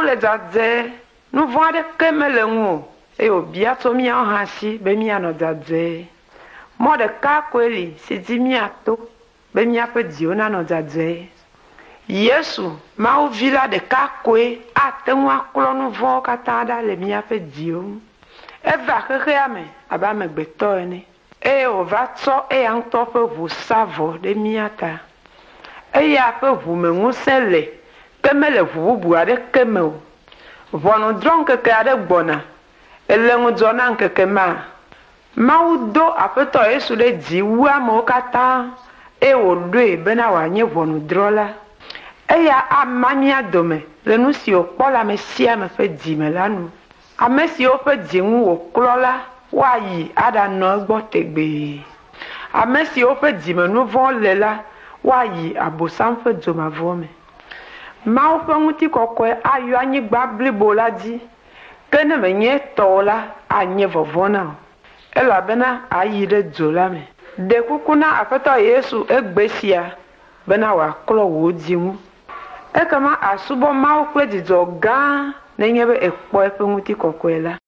le dzadze nu vɔ̃ aɖeke mele ŋu o eye wòbia tso míawo hã si be míanɔ dzadze. Mɔ ɖeka koe li si dzi míato be míaƒe dziwo nanɔ dzadze. Yesu Mawu vi la ɖeka koe ate ŋu aklɔ nu vɔ̃wo katã ɖa le míaƒe dziwo ŋu. Eva xexea me abe amegbetɔ ene eye wòva tsɔ eya ŋutɔ ƒe ʋu sa vɔ ɖe mía ta. Eya ƒe ʋu me ŋusẽ le ke mele ʋu bubu aɖeke me o. Ʋɔnudrɔ̃ŋkeke aɖe gbɔna ele ŋudzɔ na ŋkeke ma. Mawu do Aƒetɔ Yesu ɖe dzi wu amewo katã eye wòɖoe bena wòanye ʋɔnudrɔ̃la. Eya ama mía dome le nu si wòkpɔ le ame sia ame ƒe dzime la nu. Ame siwo ƒe dzi ŋu wòklɔ la woayi aɖanɔ egbɔ tegbee. Ame siwo ƒe dzime nu vɔ̃ le la woayi Abosam ƒe dzomavɔ me. Mawu ƒe ŋutikɔkɔe ayɔ anyigba blibo la dzi, ke ne menye etɔwo la anye vɔvɔ na o, elabena ayi ɖe dzo la me. Ɖe kuku na Aƒetɔ Yesu egbe sia bena wòaklɔ wò dzi ŋu. Ekema asubɔ Mawu kple dzidzɔ gã nenye be ekpɔ eƒe ŋutikɔkɔe la.